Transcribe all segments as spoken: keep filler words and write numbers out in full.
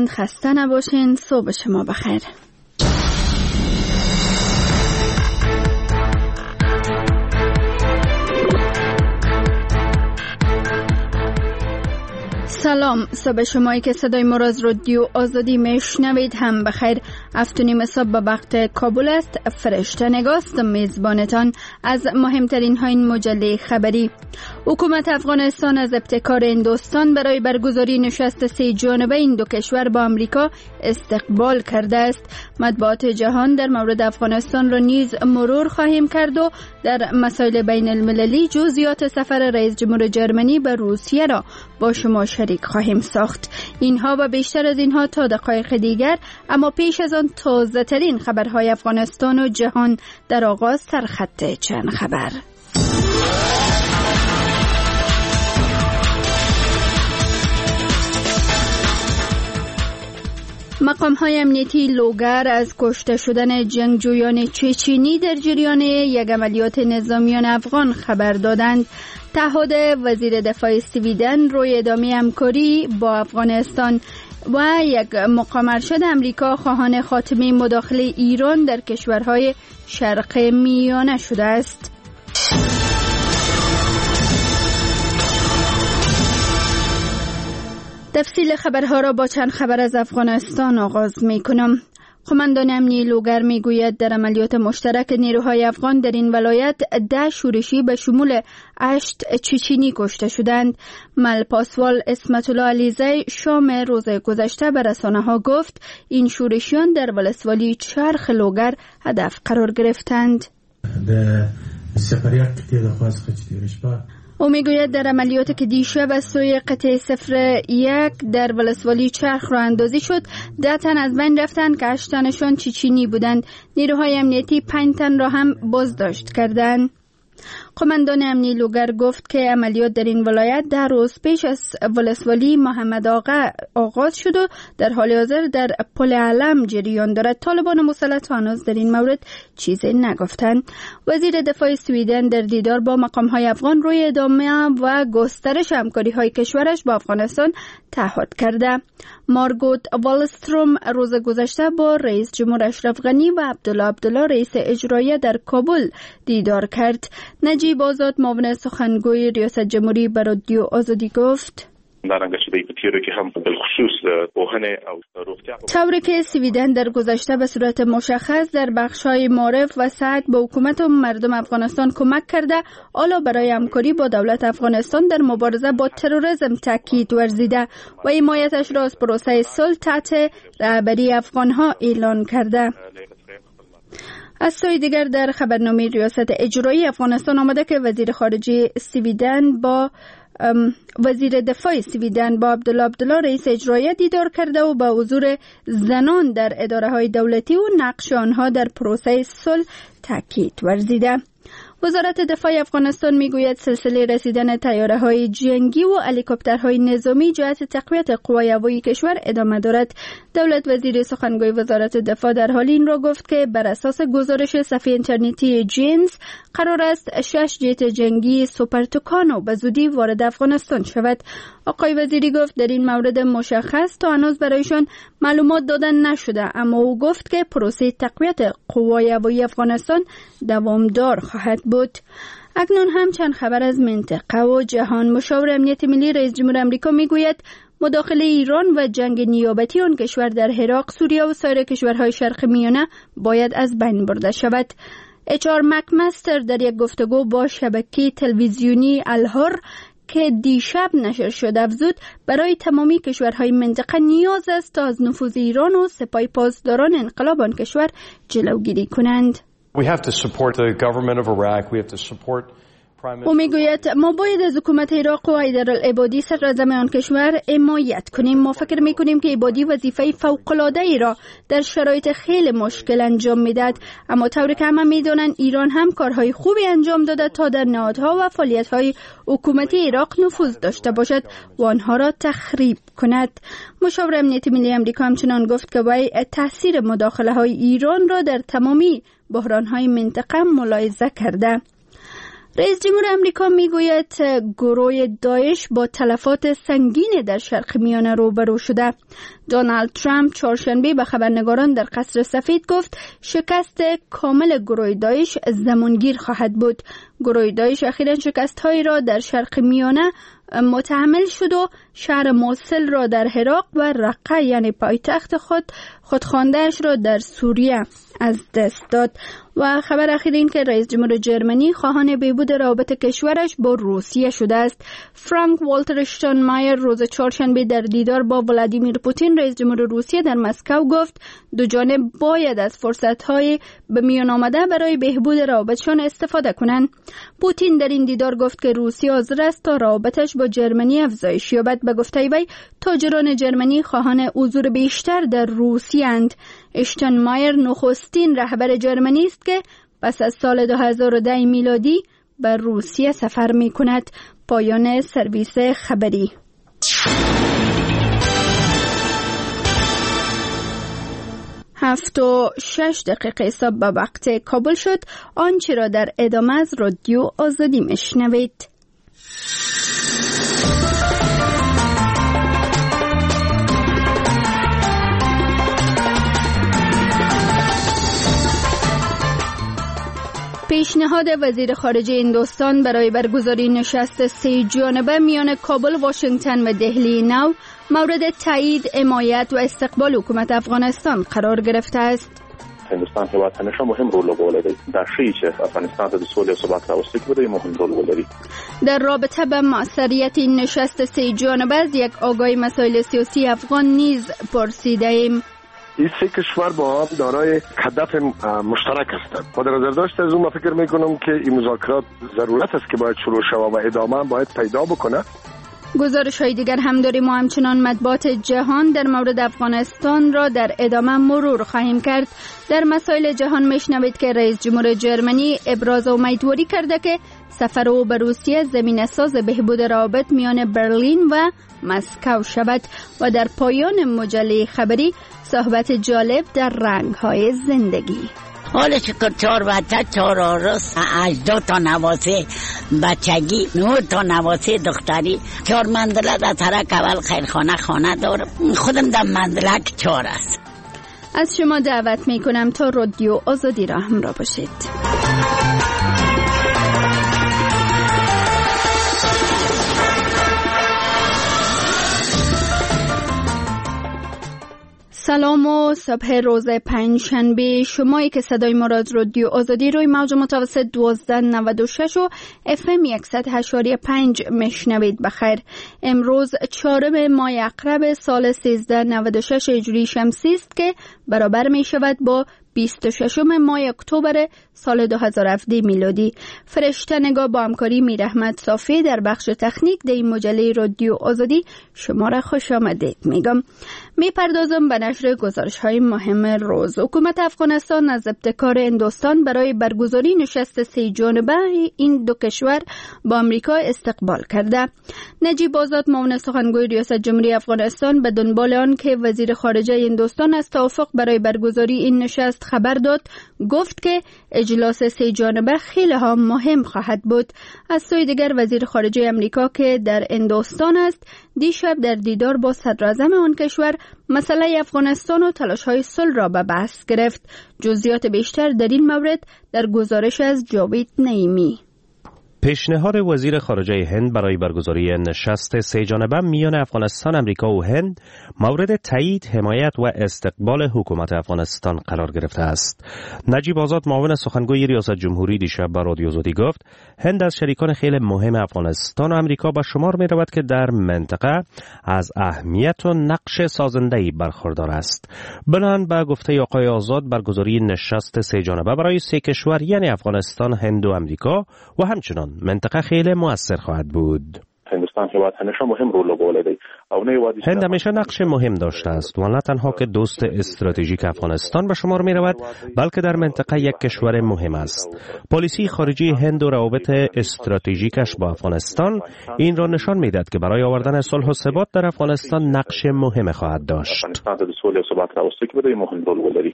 شنوندگان خسته نباشین. صبح شما بخیر. سلام، صبح شمایی که صدای ما را از رادیو آزادی میشنوید هم بخیر. هفتونیم صبح به وقت کابل است. فرشته نگاست میزبانتان از مهمترین ها این مجله خبری. حکومت افغانستان از ابتکار هندوستان برای برگزاری نشست سه جانبه این دو کشور با امریکا استقبال کرده است. مطبوعات جهان در مورد افغانستان را نیز مرور خواهیم کرد و در مسائل بین المللی جزئیات سفر رئیس جمهور جرمنی به روسیه را با شما شریک خواهیم ساخت. اینها و بیشتر از اینها تا دقایق دیگر، اما پیش از آن تازه ترین خبرهای افغانستان و جهان در آغاز سرخط چند خبر. مقام‌های امنیتی لوگر از کشته شدن جنگجویان چچنی در جریان یک عملیات نظامیان افغان خبر دادند. تعهد وزیر دفاع سویدن روی ادامه همکاری با افغانستان و یک مقام ارشد امریکا خواهان خاتمه مداخله ایران در کشورهای شرق میانه شده است. تفصیل خبرها را با چند خبر از افغانستان آغاز می کنم. قماندان امنیتی لوگر می گوید در عملیات مشترک نیروهای افغان در این ولایت ده شورشی به شمول هشت چچنی کشته شدند. مل پاسوال اسمت الله علیزی شام روز گذشته به رسانه ها گفت این شورشیان در ولسوالی چرخ لوگر هدف قرار گرفتند. او میگوید در عملیاتی که دیشب از سوی قطعه صفر یک در ولسوالی چرخ را اندازی شد، ده تن از بین رفتند که هشت تنشان چچنی بودند. نیروهای امنیتی پنج تن را هم بازداشت کردند. قماندان امنیتی لوگر گفت که عملیات در این ولایت در روز پیش از ولسوالی محمد آقا آغاز شد و در حال حاضر در پل علم جریان دارد. طالبان مسلط هنوز در این مورد چیزی نگفتند. وزیر دفاع سویدن در دیدار با مقام‌های افغان روی ادامه و گسترش همکاری‌های کشورش با افغانستان تعهد کرده. مارگوت والستروم روز گذشته با رئیس جمهور اشرف غنی و عبدالله عبدالله رئیس اجرایی در کابل دیدار کرد. نجیب آزاد معاون سخنگوی ریاست جمهوری به رادیو آزادی گفت طوری که سویدن در گذشته به صورت مشخص در بخش‌های معرف و سعی به حکومت و مردم افغانستان کمک کرده، حالا برای همکاری با دولت افغانستان در مبارزه با تروریسم تاکید ورزیده و حمایتش را از پروسه صلح تحت رهبری افغان‌ها اعلان کرده. از سوی دیگر در خبرنامه ریاست اجرایی افغانستان آمده که وزیر خارجه سویدن با وزیر دفاع سویدن با عبدالله عبدالله رئیس اجرایی دیدار کرده و با حضور زنان در اداره های دولتی و نقش آنها در پروسه صلح تاکید ورزیده. وزارت دفاع افغانستان میگوید سلسله رسیدن طیاره های جنگی و هلیکوپترهای نظامی جهت تقویت قوای هوایی کشور ادامه دارد. دولت وزیر سخنگوی وزارت دفاع در حال این را گفت که بر اساس گزارش صفحه اینترنتی جینز قرار است شش جت جنگی سوپر توکانو به زودی وارد افغانستان شود. آقای وزیری گفت در این مورد مشخص تا هنوز برایشان معلومات دادن نشده، اما او گفت که پروسه تقویت قوای هوایی افغانستان دوامدار خواهد بود. اکنون هم چند خبر از منطقه و جهان. مشاور امنیت ملی رئیس جمهور آمریکا میگوید مداخله ایران و جنگ نیابتی آن کشور در عراق، سوریه و سایر کشورهای شرق میانه باید از بین برده شود. اچ آر مکمستر در یک گفتگو با شبکه تلویزیونی الهر که دیشب نشر شد افزود برای تمامی کشورهای منطقه نیاز است تا از نفوذ ایران و سپاه پاسداران انقلاب آن کشور جلوگیری کنند. We have to support the government of Iraq. We have to support او میگوید ما باید از حکومت عراق و حیدرالعبادی صدراعظم آن کشور حمایت کنیم. ما فکر میکنیم که عبادی وظیفه فوق‌العاده ای را در شرایط خیلی مشکل انجام میداد، اما طوری که همه میدونن ایران هم کارهای خوبی انجام داده تا در نهادها و فعالیت‌های حکومتی عراق نفوذ داشته باشد و آنها را تخریب کند. مشاور امنیت ملی آمریکا همچنان گفت که وی تاثیر مداخله‌های ایران را در تمامی بحران‌های منطقه ملاحظه کرده. رئیس جمهور امریکا میگوید گروه داعش با تلفات سنگین در شرق میانه روبرو شده. دونالد ترامپ چهارشنبه به خبرنگاران در قصر سفید گفت شکست کامل گروه داعش زمانگیر خواهد بود. گروه داعش اخیراً شکست‌هایی را در شرق میانه متحمل شد و شهر موصل را در عراق و رقه یعنی پایتخت خود خودخوانده‌اش را در سوریه از دست داد. و خبر اخیر این که رئیس جمهور جرمنی خواهان بهبود روابط کشورش با روسیه شده است. فرانک والتر اشتاینمایر روز چهارشنبه در دیدار با ولادیمیر پوتین رئیس جمهور روسیه در مسکو گفت دو جانب باید از فرصت‌های به میان آمده برای بهبود روابطشان استفاده کنند. پوتین در این دیدار گفت که روسیه حاضر است تا روابطش با جرمنی افزایش یابد. به گفته وی تاجران جرمنی خواهان حضور بیشتر در روسیه اند. اشتاینمایر نخستین رهبر جرمنی است که پس از سال دو هزار و ده میلادی به روسیه سفر می کند. پایان سرویس خبری. هفت و شش دقیقه حساب به وقت کابل شد. آنچه را در ادامه از رادیو آزادی میشنوید. پیشنهاد وزیر خارجه هندوستان برای برگزاری نشست سه جانبه میان کابل، واشنگتن و دهلی نو مورد تایید، حمایت و استقبال حکومت افغانستان قرار گرفته است. هندوستان هیواد همیشه مهم رول لوبولی در شیء چې افغانستان ته د سولې او ثبات راوستلو کې به مهم رول ولري. در رابطه به موثریت این نشست سه جانبه از یک آگاهی مسائل سیاسی افغان نیز پرسیده ایم. این سه کشور با هم دارای هدف مشترک هستند. با در نظر داشت از اون ما فکر میکنم که این مذاکرات ضرورت است که باید شروع شود و ادامه باید پیدا بکنه. گزارش های دیگر هم داریم و همچنان مطبوعات جهان در مورد افغانستان را در ادامه مرور خواهیم کرد. در مسائل جهان میشنوید که رئیس جمهور جرمنی ابراز امیدواری کرده که سفر او به روسیه زمینه‌ساز بهبود روابط میان برلین و مسکو شود. و در پایان مجله خبری صحبت جالب در رنگ‌های زندگی. حالا شکر چهار بچه، چهار آرس، هجده تا نواسه بچگی، نه تا نواسه دختری، چهار منزله در طرق اول خیرخانه خانه دارم. خودم در منزلک چهار است. از شما دعوت می کنم تا رادیو آزادی را همراه باشید. سلام و صبح روز پنجشنبه. شمایی که صدای ما را از رادیو آزادی روی موج متوسط دوازده نود و شش و اف ام صد و هشت و پنج میشنوید. بخیر. امروز چهارم ماه اقرب سال سیزده نود و شش هجری شمسی است که برابر می شود با بیست و ششم ماه اکتبر سال دو هزار و هفده میلادی. فرشته نگاه با همکاری میر احمد صافی در بخش تکنیک در این مجله رادیو آزادی شما را خوش آمدید میگم. میپردازم به نشر گزارش های مهم روز. حکومت افغانستان از ابتکار هندوستان برای برگزاری نشست سه جانبه این دو کشور با امریکا استقبال کرده. نجیب آزاد معاون سخنگوی ریاست جمهوری افغانستان به دنبال آن که وزیر خارجه هندوستان از توافق برای برگزاری این نشست خبر داد، گفت که اجلاس سه جانبه خیلی ها مهم خواهد بود. از سوی دیگر وزیر خارجه امریکا که در هندوستان است دیشب در دیدار با صدراعظم آن کشور مسئله افغانستان و تلاش‌های صلح را به بحث گرفت. جزئیات بیشتر در این مورد در گزارش از جاوید نعیمی. پیشنهاد وزیر خارجه هند برای برگزاری نشست سه جانبه میان افغانستان، امریکا و هند مورد تایید، حمایت و استقبال حکومت افغانستان قرار گرفته است. نجیب آزاد معاون سخنگوی ریاست جمهوری دیشب به رادیو آزادی گفت هند از شریکان خیلی مهم افغانستان و امریکا به شمار می رود که در منطقه از اهمیت و نقش سازنده‌ای برخوردار است. بنان به گفته آقای آزاد برگزاری نشست سه جانبه برای سه کشور یعنی افغانستان، هند و امریکا و همچنان منطقه خیلی مؤثر خواهد بود. هندوستان هیواد همیشه مهم رول لوبولی. هند همیشه نقش مهم داشته است و نه تنها که دوست استراتژیک افغانستان به شمار می رود بلکه در منطقه یک کشور مهم است. پالیسی خارجی هند و روابط استراتژیکش با افغانستان این را نشان می دهد که برای آوردن صلح و ثبات در افغانستان نقش مهم خواهد داشت.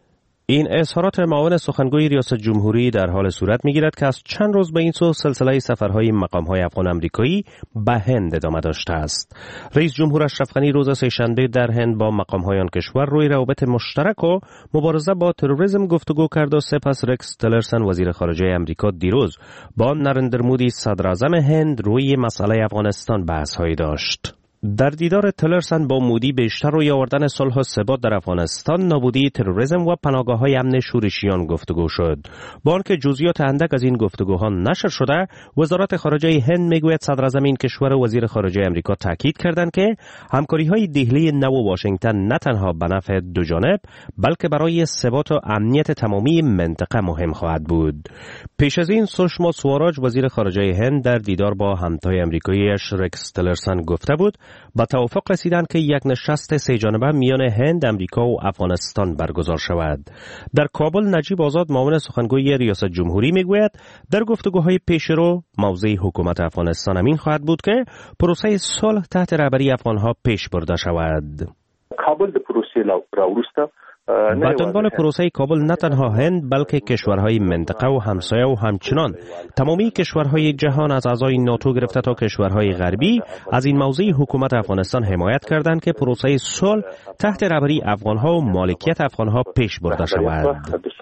این اظهارات معاون سخنگوی ریاست جمهوری در حال صورت می‌گیرد که از چند روز به این سو سلسله سفرهای مقام‌های افغان آمریکایی به هند ادامه داشته است. رئیس جمهور اشرف غنی روز سه‌شنبه در هند با مقام‌های آن کشور روی روابط مشترک و مبارزه با تروریسم گفتگو کرد و سپس رکس تلرسن وزیر خارجه آمریکا دیروز با نریندر مودی صدر اعظم هند روی مسئله افغانستان بحث‌هایی داشت. در دیدار تلرسن با مودی بیشتر روی آوردن صلح و ثبات در افغانستان، نابودی تروریسم و پناهگاه‌های امن شورشیان گفتگو شد. با آنکه جزئیات اندک از این گفتگوها نشر شده، وزارت خارجه هند میگوید صدر اعظم این کشور و وزیر خارجه آمریکا تاکید کردند که همکاری‌های دهلی نو و واشنگتن نه تنها به نفع دو جانب بلکه برای ثبات و امنیت تمامی منطقه مهم خواهد بود. پیش از این سوشما سواراج وزیر خارجه هند در دیدار با همتای آمریکایی‌اش رکس تلرسن گفته بود با توافق رسیدند که یک نشست سه جانبه میان هند، آمریکا و افغانستان برگزار شود. در کابل نجیب آزاد معاون سخنگوی ریاست جمهوری میگوید در گفتگوهای پیشرو موضع حکومت افغانستان همین خواهد بود که پروسه صلح تحت رهبری افغانها پیش برده شود. کابل د پروسې راوروسته با دنبال پروسه کابل نه تنها هند بلکه کشورهای منطقه و همسایه و همچنان تمامی کشورهای جهان از اعضای ناتو گرفته تا کشورهای غربی از این موضوع حکومت افغانستان حمایت کردند که پروسه صلح تحت رهبری افغانها و مالکیت افغانها پیش برده شود.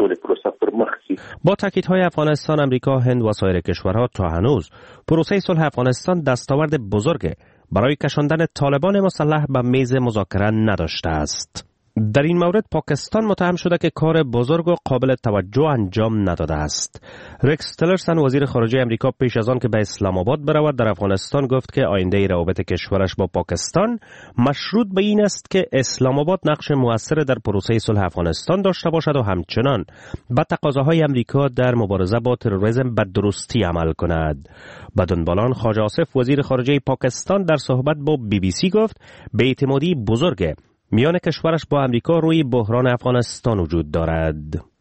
با تاکیدهای افغانستان، آمریکا، هند و سایر کشورها تا هنوز پروسه صلح افغانستان دستاورد بزرگ برای کشاندن طالبان مسلح به میز مذاکره نداشته است. در این مورد پاکستان متهم شده که کار بزرگ و قابل توجه انجام نداده است. رکس تلرسن وزیر خارجه آمریکا پیش از آن که به اسلام آباد برود در افغانستان گفت که آینده روابط کشورش با پاکستان مشروط به این است که اسلام آباد نقش مؤثر در پروسه صلح افغانستان داشته باشد و همچنان به تقاضاهای آمریکا در مبارزه با تروریسم به درستی عمل کند. به دنبال آن خواجه آصف وزیر خارجه پاکستان در صحبت با بی بی سی گفت به اعتمادی بزرگ میان کشورش با آمریکا روی بحران افغانستان وجود دارد.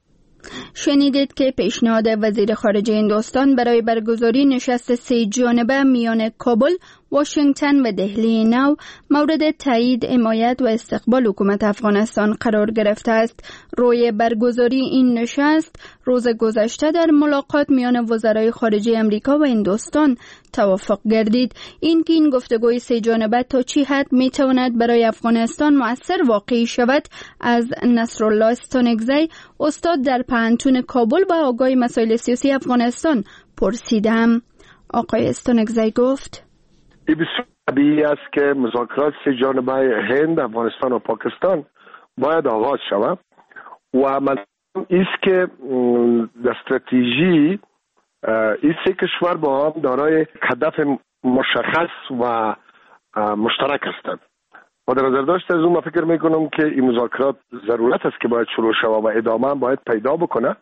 شنیدید که پیشنهاد وزیر خارجه هندوستان برای برگزاری نشست سه جانبه میان کابل، واشنگتن و دهلی نو مورد تایید، حمایت و استقبال حکومت افغانستان قرار گرفته است. روی برگزاری این نشست روز گذشته در ملاقات میان وزرای خارجه آمریکا و هندوستان توافق گردید. این که این گفتگوی سه جانبه تا چه حد میتواند برای افغانستان مؤثر واقع شود از نصرالله استانکزی، استاد در پانتون کابل و آگاه مسائل سیاسی افغانستان پرسیدم. آقای استانکزی گفت این بسیار طبیعی است که مذاکرات سه جانبه هند، افغانستان و پاکستان باید آغاز شود و من ایست که در استراتژی این سه کشور با هم دارای هدف مشخص و مشترک هستند و در نظر داشته از اون من فکر میکنم که این مذاکرات ضرورت است که باید شروع شود و ادامه باید پیدا بکنه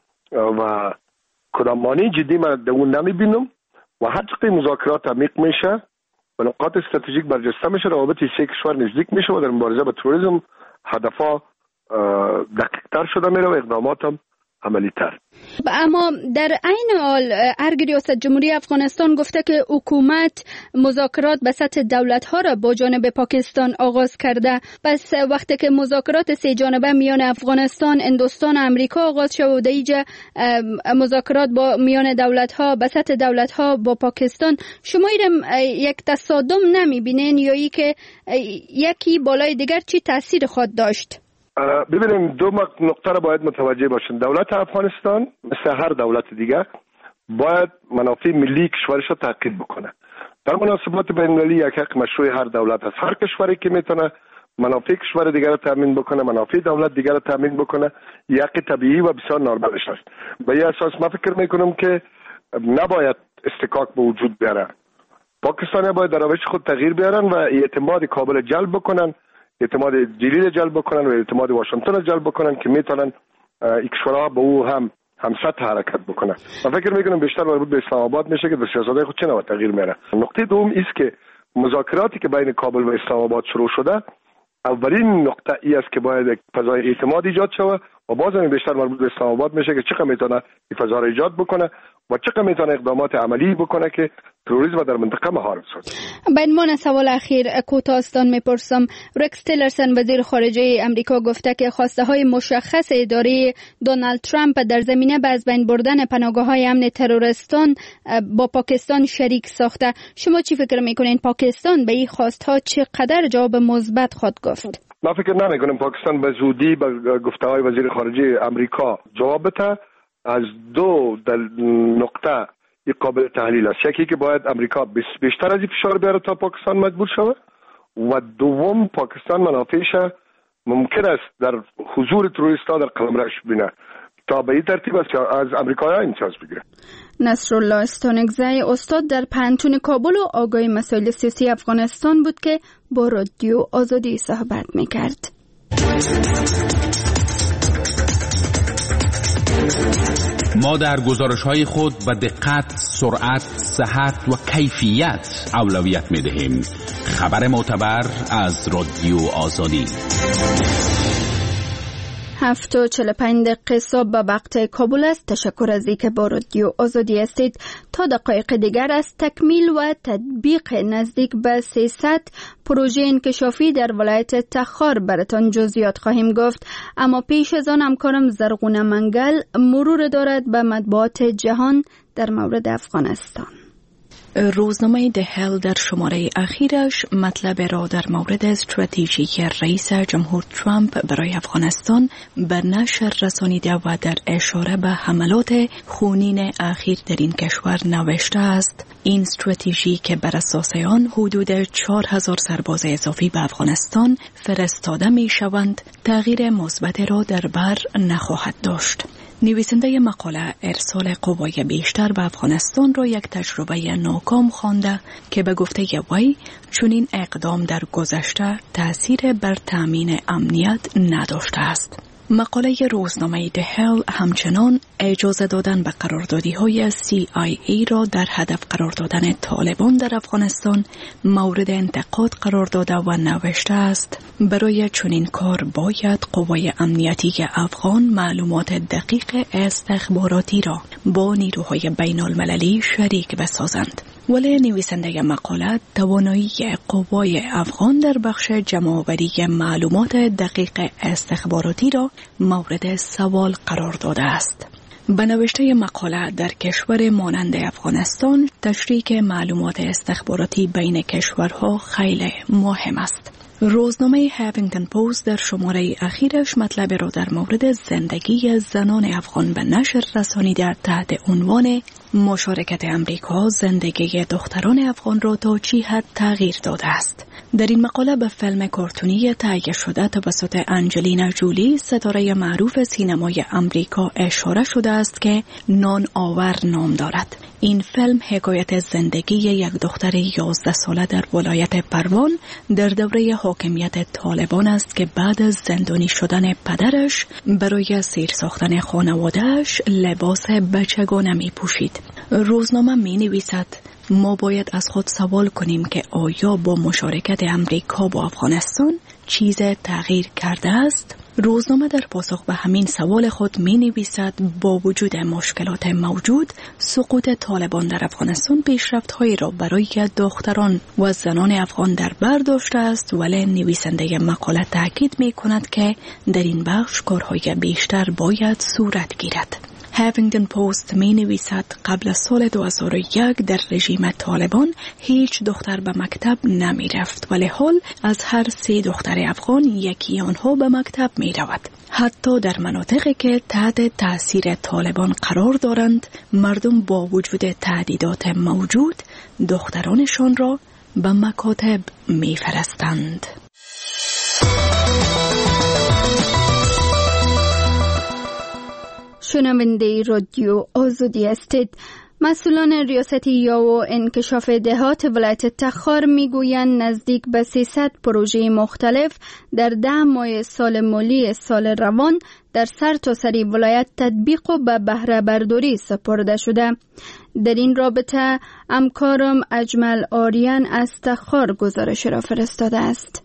و کدام مانع جدی من در اون نمیبینم و هر چقدر مذاکرات عمیق میشه و نقاط استراتژیک برجسته میشه، روابط سه کشور نزدیک میشه و در مبارزه با تروریسم هدفها دقیق‌تر شده میره و اقدامات هم عملی‌تر. اما در عین حال ارگ ریاست جمهوری افغانستان گفته که حکومت مذاکرات به سطح دولت‌ها را با جانب پاکستان آغاز کرده. پس وقتی که مذاکرات سه جانبه میان افغانستان، هندوستان و آمریکا آغاز شد و دیگه مذاکرات با میان دولت‌ها به سطح دولت‌ها با پاکستان، شما ایرم یک تصادم نمی‌بینین یا ای که یکی بالای دیگر چی تاثیر خود داشت؟ ببینیم دو نقطه را باید متوجه باشین. دولت افغانستان مثل هر دولت دیگر باید منافع ملی کشورش را تحقیق بکنه. در مناسبات بین المللی یک حق مشروع هر دولت است. هر کشوری که میتونه منافع کشور دیگر را تامین بکنه، منافع دولت دیگر را تامین بکنه، یک طبیعی و بسیار نورمالش است. به این اساس من فکر میکنم که نباید استکاک به وجود بیاره. پاکستانی باید در روش خود تغییر بیارن و اعتماد کابل جلب بکنن، اعتماد جلیل جلب بکنن و اعتماد واشنگتن جلب بکنن که میتونن این کشورها با او هم همسطح حرکت بکنن. من فکر میکنم بیشتر مربوط به اسلام آباد میشه که در سیاست‌های خود چه نوع تغییر میاره. نقطه دوم است که مذاکراتی که بین کابل و اسلام آباد شروع شده، اولین نقطه ای است که باید یک فضای اعتماد ایجاد شود و باز هم بیشتر مربوط به اسلام آباد میشه که چقدر میتونه این فضا را ایجاد بکنه و چقدر میتونه اقدامات عملی بکنه که تروریسم در منطقه مهار بسازه. به عنوان سوال اخیر کوتاه‌استان میپرسم، رکس تیلرسن وزیر خارجه امریکا گفته که خواسته های مشخص اداره دونالد ترامپ در زمینه به از بین بردن پناهگاه‌های امن تروریستان با پاکستان شریک ساخته. شما چی فکر میکنین پاکستان به این خواستها چقدر جواب مثبت خواهد گفت؟ من فکر نمیکنم پاکستان به زودی به گفته‌های وزیر خارجه امریکا جواب بده. از دو نقطه یک قابل تحلیل است. یکی که باید امریکا بیشتر از این فشار بیاره تا پاکستان مجبور شود و دوم پاکستان منافعش ممکن است در حضور تروریست‌ها در قلمروش بینه تا به این ترتیب است از امریکا امتیاز بگیره. نصرالله استانکزی استاد در پانتون کابل و آگاهی مسائل سیاسی افغانستان بود که با رادیو آزادی صحبت میکرد. ما در گزارش‌های خود به دقت، سرعت، صحت و کیفیت اولویت می‌دهیم. خبر معتبر از رادیو آزادی. هفت و چهل و پنج دقیقه صبح به وقت کابل است. تشکر از اینکه با رادیو آزادی هستید. تا دقایق دیگر از تکمیل و تطبیق نزدیک به سیصد پروژه انکشافی در ولایت تخار براتان جزئیات خواهیم گفت، اما پیش از آن همکارم زرغونه منگل مرور دارد به مطبوعات جهان در مورد افغانستان. روزنامه ده هل در شماره اخیرش مطلب را در مورد استراتژی رئیس جمهور ترامپ برای افغانستان به نشر رسانیده و در اشاره به حملات خونین اخیر در این کشور نوشته است. این استراتژی که بر اساس آن حدود چهار هزار سرباز اضافی به افغانستان فرستاده می شوند تغییر مثبت را در بر نخواهد داشت. نویسنده مقاله ارسال قوای بیشتر به افغانستان را یک تجربه ناکام خوانده که به گفته وی چنین اقدام در گذشته تأثیر بر تأمین امنیت نداشته است. مقاله روزنامه ده هل همچنان اجازه دادن به قراردادی‌های سی آی ای را در هدف قرار دادن طالبان در افغانستان مورد انتقاد قرار داده و نوشته است برای چنین کار باید قوای امنیتی افغان معلومات دقیق استخباراتی را با نیروهای بین المللی شریک بسازند. ولی نویسنده مقاله توانایی قوای افغان در بخش جمع‌آوری معلومات دقیق استخباراتی را مورد سوال قرار داده است. به نوشته مقاله در کشور مانند افغانستان تشریک معلومات استخباراتی بین کشورها خیلی مهم است. روزنامه هافینگتن پست در شماره اخیرش مطلب را در مورد زندگی زنان افغان به نشر رسانیده تحت عنوان مشارکت امریکا زندگی دختران افغان را تا چی حد تغییر داده است. در این مقاله به فیلم کارتونی تهیه شده توسط انجلینا جولی ستاره معروف سینمای امریکا اشاره شده است که نان آور نام دارد. این فیلم حکایت زندگی یک دختر یازده ساله در ولایت پروان در دوره حاکمیت طالبان است که بعد از زندانی شدن پدرش برای سیر ساختن خانوادهش لباس بچگانه می پوشید. روزنامه می نویسد ما باید از خود سوال کنیم که آیا با مشارکت امریکا با افغانستان چیز تغییر کرده است؟ روزنامه در پاسخ به همین سوال خود می نویسد با وجود مشکلات موجود سقوط طالبان در افغانستان پیشرفت‌هایی را برای دختران و زنان افغان در بر داشته است، ولی نویسنده مقاله تاکید می کند که در این بخش کارهای بیشتر باید صورت گیرد. هافینگتن پست می نویسد قبل از سال دو هزار و یک در رژیم طالبان هیچ دختر به مکتب نمی رفت، ولی حال از هر سه دختر افغان یکی آنها به مکتب می رود. حتی در مناطقی که تحت تاثیر طالبان قرار دارند مردم با وجود تهدیدات موجود دخترانشان را به مکاتب می فرستند. شنونده رادیو آزادی هستید. مسئولان ریاستی یاو انکشاف دهات ولایت تخار میگویند نزدیک به سیصد پروژه مختلف در ده ماه سال مالی سال روان در سرتاسر ولایت تطبیق و به بهره برداری سپرده شده. در این رابطه همکارم اجمل آریان از تخار گزارش را فرستاده است.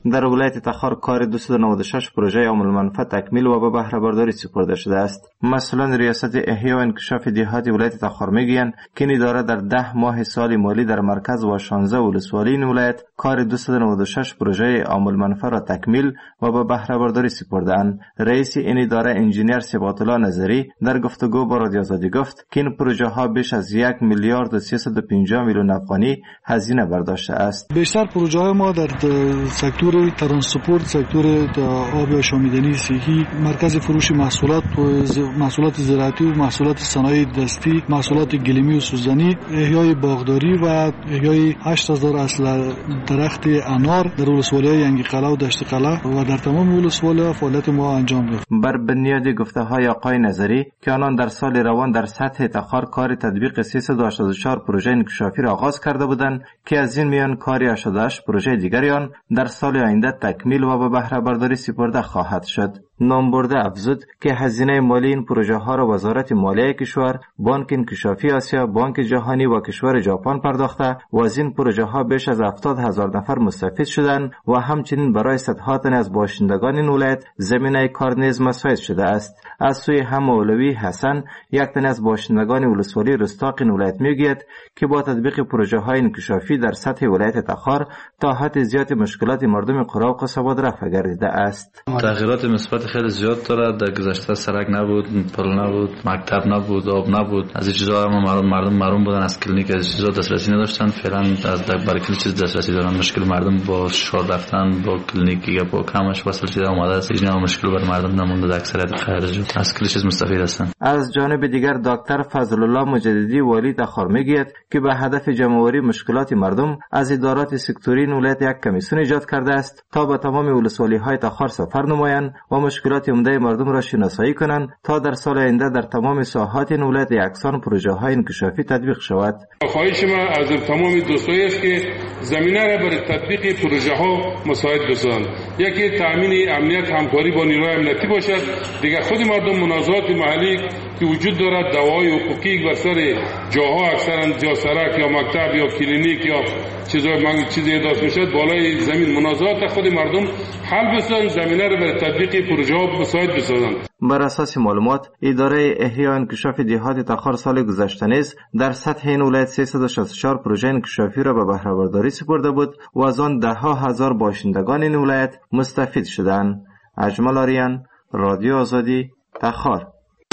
در ولایت تخار کار دویست و نود و شش پروژه عامل منفعت تکمیل و به بهره برداری سپرده شده است. مسئولان ریاست احیا و انکشاف دهات ولایت تخار میگویند که این اداره در ده ماه سال مالی در مرکز و شانزده ولسوالی این ولایت کار دویست و نود و شش پروژه عامل منفعت را تکمیل و به بهره برداری سپرده‌اند. رئیس این اداره انجینیر صبغت الله نظری در گفتگو با رادیو آزادی گفت که این پروژه ها بیش از یک میلیارد و سیصد و پنجاه میلیون افغانی هزینه برداشته است. بیشتر پروژه های ما در سکتور ترانسپورت، سکتور آب و شامیدنی صحی، مرکز فروش محصولات و محصولات زراعتی و محصولات صنایع دستی، محصولات گلیمی و سوزنی، احیای باغداری و احیای هشت هزار اصل درخت انار در ولسوالی ینگی قلعه و دشت قلعه و در تمام ولسوالی فعالیت ما انجام داد. بر بنیاد گفته های آقای نظری که آنان در سال روان در سطح تخار کار تطبیق سیصد و هشتاد و چهار پروژه انکشافی را آغاز کرده بودند که از این میان کار هشتاد و هشت پروژه دیگری آن در سال آینده تکمیل و به بهره برداری سپرده خواهد شد. نامبرده افزود که هزینه مالی این پروژه ها را وزارت مالیه کشور، بانک انکشافی آسیا، بانک جهانی و کشور ژاپن پرداخته و از این پروژه ها بیش از هفتاد هزار نفر مستفید شدند و همچنین برای صدها تن از باشندگان این ولایت زمینه کار نیز مساعد شده است. از سوی هم مولوی حسن، یک تن از باشندگان ولسوالی رستاق این ولایت میگوید که با تطبیق پروژه های انکشافی در سطح ولایت تخار تا حد زیاد مشکلات مردم قرا و قصبات رفع گردیده است. تغییرات مثبت خیلی زیاد داره. در گذشته سرک نبود، پل نبود، مکتب نبود، آب نبود. از این چیزا هم مردم مردم محروم بودن از کلینیک، از چیزا دسترسی نداشتن. فعلا از برای کلی چیز دسترسی دارن. مشکل مردم با شهر رفتن با کلینیک یا با کمش وصل شده اومده است. این مشکل بر مردم نمونده. در اکثریت خارج از کلی چیز مستفید هستن. از جانب دیگر دکتر فضل الله مجددی والی تخار میگوید که به هدف جمع‌آوری مشکلات مردم از ادارات سکتوری ولایت یک کمیسیون ایجاد کرده است تا به تمام ولسوالی‌های تخار سفر نمایند و مشکلات عمده مردم را شناسایی کنند تا در سال آینده در تمام ساحات این ولایت یکسان پروژه‌های انکشافی تطبیق شود. خواهش ما از تمام دوستایی است که زمینه را برای تطبیق پروژه‌ها مساعد بسازند. یکی تامین امنیت همکاری با نیروهای امنیتی باشد، دیگر خود مردم منازعات محلی که وجود دارد دعوای حقوقی بر سر جاها اکثرا جا سرک یا مکتب یا کلینیک یا چیزای من چیزی داشت میشد بالای زمین منازعات خود مردم حل بسازند، زمینه را برای تطبیق پروژه‌ها مساعد بسازند. بر اساس معلومات اداره احیا و انکشاف دهات تخار سال گذشته نیز در سطح این ولایت سیصد و شصت و چهار پروژه انکشافی را به بهره برداری سپرده بود و از آن ده ها هزار باشندگان این ولایت مستفید شدند. اجمل آریان، رادیو آزادی، تخار.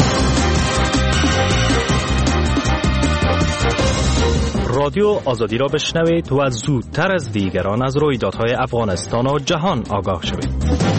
رادیو آزادی را بشنوید و زودتر از دیگران از رویدادهای افغانستان و جهان آگاه شوید.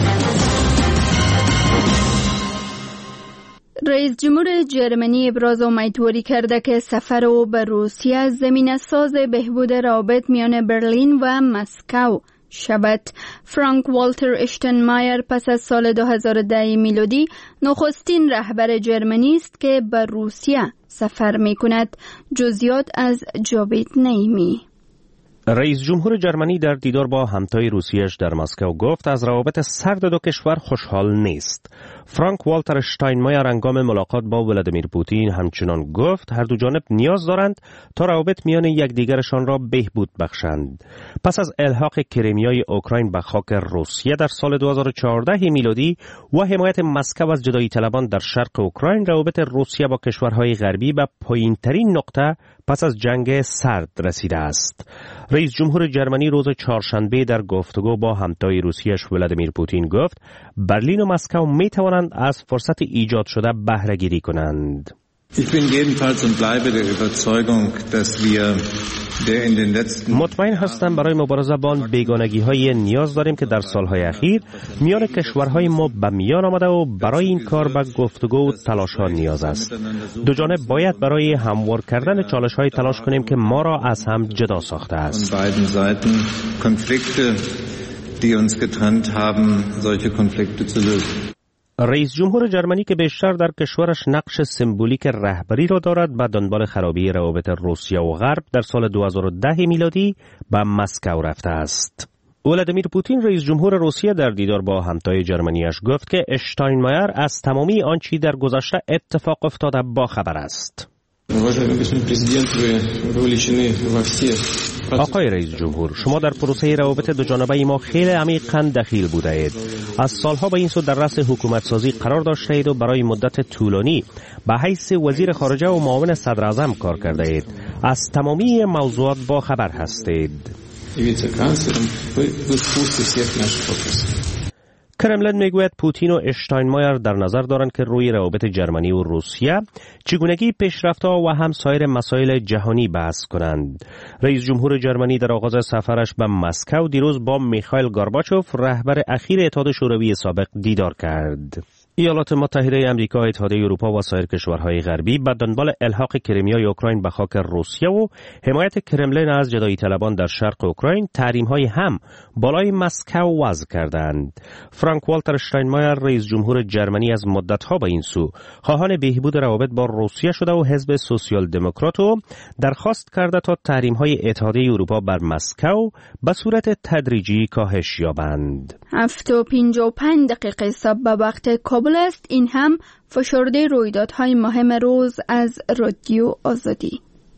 رئیس جمهور جرمنی ابراز امیدواری کرده که سفر او به روسیه زمینه ساز بهبود روابط میان برلین و مسکو شود. فرانک والتر اشتنمایر پس از سال دو هزار و ده میلادی نخستین رهبر جرمنی است که به روسیه سفر می کند. جزئیات از جاوید نعیمی. رئیس جمهور جرمنی در دیدار با همتای روسیه‌اش در مسکو گفت از روابط سرد دو کشور خوشحال نیست. فرانک والتر اشتاینمایر هنگام ملاقات با ولادیمیر پوتین همچنان گفت هر دو جانب نیاز دارند تا روابط میان یکدیگرشان را بهبود بخشند. پس از الحاق کریمیای اوکراین به خاک روسیه در سال دو هزار و چهارده میلادی و حمایت مسکو از جدایی طلبان در شرق اوکراین، روابط روسیه با کشورهای غربی به پایین‌ترین نقطه پس از جنگ سرد رسیده است. رئیس جمهور جرمنی روز چهارشنبه در گفتگو با همتای روسیه‌اش ولادیمیر پوتین گفت برلین و مسکو می توانند از فرصت ایجاد شده بهره گیری کنند. Ich bin jedenfalls und bleibe der Überzeugung, dass wir der in den letzten مطمئن هستم برای مبارزه با آن بیگانگی‌های نیاز داریم که در سالهای اخیر میان کشورهای ما به میان آمده و برای این کار به گفتگو و تلاش‌ها نیاز است. دو جانب باید برای هموار کردن چالش‌های تلاش کنیم که ما را از هم جدا ساخته است. beiden Seiten Konflikte, die uns getrennt haben, solche Konflikte zu lösen. رئیس جمهور جرمنی که بیشتر در کشورش نقش سمبولیک رهبری را دارد به دنبال خرابی روابط روسیه و غرب در سال دو هزار و ده میلادی به مسکو رفته است. ولادیمیر پوتین رئیس جمهور روسیه در دیدار با همتای جرمنیش گفت که اشتاینمایر از تمامی آنچه در گذشته اتفاق افتاده با خبر است. آقای رئیس جمهور، شما در پروسه روابط دو جانبه ما خیلی عمیقاً دخیل بوده اید. از سالها به این سو در رأس حکومت سازی قرار داشته اید و برای مدت طولانی به حیث وزیر خارجه و معاون صدر اعظم کار کرده اید. از تمامی موضوعات با خبر هستید. کرملین میگوید پوتین و اشتاینمایر در نظر دارند که روی روابط جرمنی و روسیه چگونگی پیشرفت‌ها و هم سایر مسائل جهانی بحث کنند. رئیس جمهور جرمنی در آغاز سفرش به مسکو دیروز با میخائیل گورباچوف رهبر اخیر اتحاد شوروی سابق دیدار کرد. ایالات متحده آمریکا، اتحادیه اروپا و سایر کشورهای غربی به دنبال الحاق کریمیای اوکراین به خاک روسیه و حمایت کرملین از جدایی طلبان در شرق اوکراین تحریم‌های هم بالای مسکو وضع کردند. فرانک والتر اشتاینمایر، رئیس جمهور جرمنی، از مدت‌ها به این سو خواهان بهبود روابط با روسیه شده و حزب سوسیال دموکراتو درخواست کرده تا تحریم‌های اتحادیه اروپا بر مسکو به صورت تدریجی کاهش یابند. هفت و پنجاه و پنج دقیقه صبح به وقت کابل است. این هم فشرده رویدادهای مهم روز از رادیو آزادی.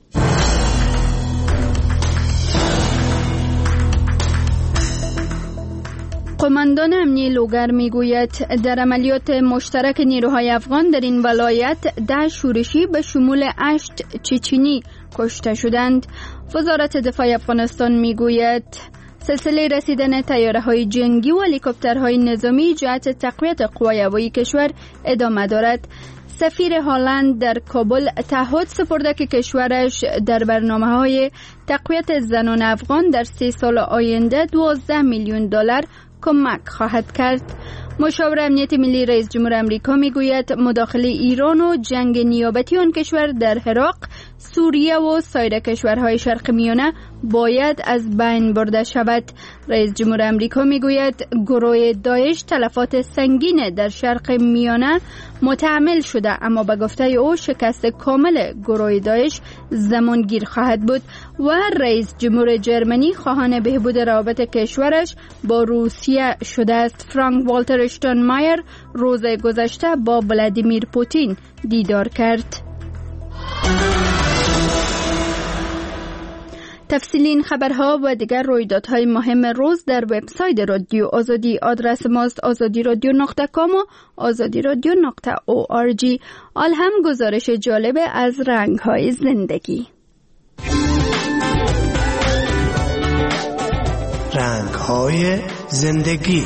قماندان امنیتی لوگر میگوید در عملیات مشترک نیروهای افغان در این ولایت ده شورشی به شمول هشت چچنی کشته شدند. وزارت دفاع افغانستان میگوید سلسله رسیدن تیاره‌های جنگی و هلیکوپترهای نظامی جهت تقویت قوای هوایی کشور ادامه دارد. سفیر هلند در کابل تعهد سپرده که کشورش در برنامه‌های تقویت زنان افغان در سه سال آینده دوازده میلیون دلار کمک خواهد کرد. مشاور امنیت ملی رئیس جمهور آمریکا میگوید مداخله ایران و جنگ نیابتی آن کشور در عراق، سوریه و سایر کشورهای شرق میانه باید از بین برده شود. رئیس جمهور آمریکا میگوید گروه داعش تلفات سنگین در شرق میانه متحمل شده، اما به گفته او شکست کامل گروه داعش زمانگیر خواهد بود. و رئیس جمهور جرمنی خواهان بهبود روابط کشورش با روسیه شده است. فرانک والتر اشتاینمایر روز گذشته با ولادیمیر پوتین دیدار کرد. تفصیلی این خبرها و دیگر رویدادهای مهم روز در وبسایت رادیو آزادی. آدرس ماست آزادی رادیو نقطه کام و آزادی رادیو نقطه او آر جی. آل هم گزارش جالب از رنگ‌های زندگی. رنگ‌های زندگی.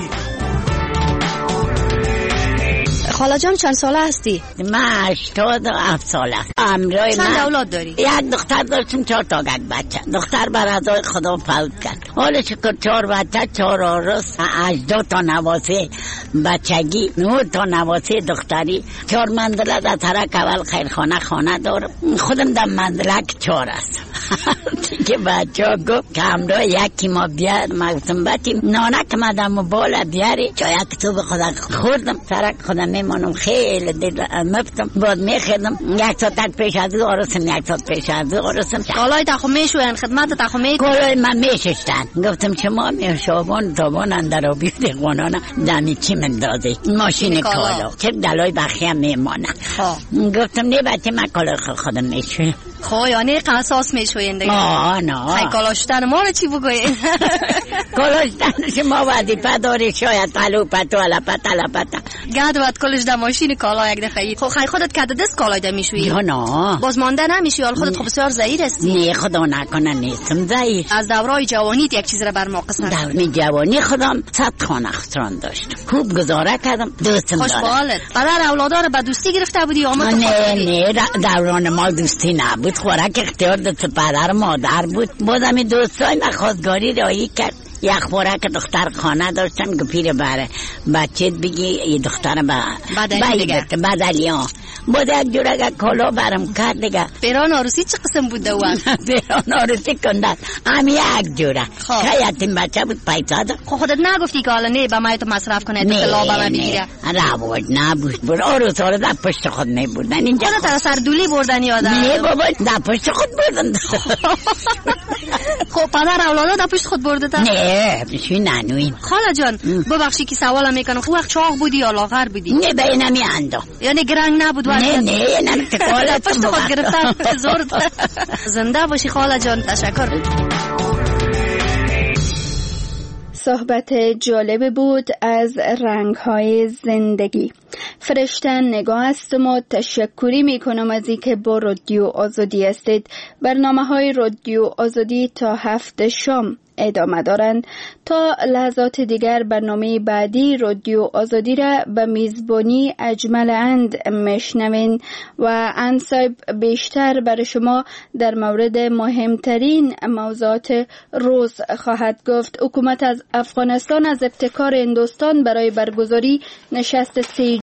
خاله جان چند ساله هستی؟ من هشتاد و هفت ساله امرای چند من اولاد داری؟ یک دختر داشتم، چهار تا یک بچه. دختر بر ازای خدا فوت کرد. حالا شکر چهار بچه، چهار آرس، هجده تا نواسه بچگی، نه تا نواسه دختری. چهار منزله در طرف اول خیرخانه خانه دارم. خودم در منزلک چهار است. دیگه بچه ها گفت که همراه یکی ما بیار. ما گفتم بچه نانک مدام بالا بیاری. چا یک تو به خدا خوردم. سرک خودم میمانم خیلی دل مفتم. بعد میخیدم یک ساعت پیش از او آرسم، یک ساعت پیش از او آرسم. کالای تخم میشوین خدمت تخم میدن. کالای من میششتن. گفتم شما میشابان تابان اندر آبی دیگوانانا دمی چی مندازی ماشین کالا چه دلای بخیم میمانه. گفتم نه بچه من کالای خودم میشویم. خو یعنی قصاص میشوین دیگه. آه نه خیلی کالاشتن ما رو چی بگوین؟ کالاشتن شما وظیفه داری شاید پلو پتو علپت علپت گرد باید کلش در ماشین کالا یک دفعه. خو خیلی خودت کده دست کالای در میشوی؟ یا نه باز مانده نمیشی؟ حال خودت خب بسیار ضعیف هستی. نه خدا نکنه نیستم ضعیف. از دورای جوانیت یک چیز را بر ما قصه. دورای جوانی خودم صد خانه خسران داشتم، خوب گزاره کردم، دوستم دارم. خوش به حالت. پدر اولادا رو به دوستی گرفته بودی یا نه نه دوران ما دوستی نبود. خوراک اختیار دست پدر مادر بود. بازم دوستای من خواستگاری رایی کرد. یک خوراک دختر خانه داشتن که پیر بره بچه بگی یه دختر با بدلی دیگه بدلی بود یک جور اگه کالا برم کرد دیگه. پیران آروسی چه قسم بوده و پیران آروسی کندن همی یک جوره که یتیم بچه بود پیسا داد. خب خودت نگفتی که حالا نه به ما تو مصرف کنه تو لا به من بگیره؟ نبود نبود بود آروس آروس در پشت خود می بردن اینجا خودت را سر دولی بردن یادم؟ نه بابا در پشت خود بردن. خب پدر اولادا در پشت خود برده تا؟ نه بشوی نانویم. خاله جان ببخشی که سوالم میکنم، خب وقت چاق بودی یا لاغر بودی؟ نه به نمی اندام. یعنی گرنگ نبود وقت؟ نه نه نمی تکاله پشت خود گرفته زور. زنده باشی خاله جان، تشکر. صحبت جالب بود از رنگ‌های زندگی. فرشته نگاه هستم و تشکری میکنم از اینکه با رادیو آزادی هستید. برنامه‌های رادیو آزادی تا هفت شام ادامه دارند. تا لحظات دیگر برنامه بعدی رادیو آزادی را به میزبانی اجمل اند میشنوین و انصایب بیشتر برای شما در مورد مهمترین موضوعات روز خواهد گفت. حکومت از افغانستان از ابتکار هندوستان برای برگزاری نشست سی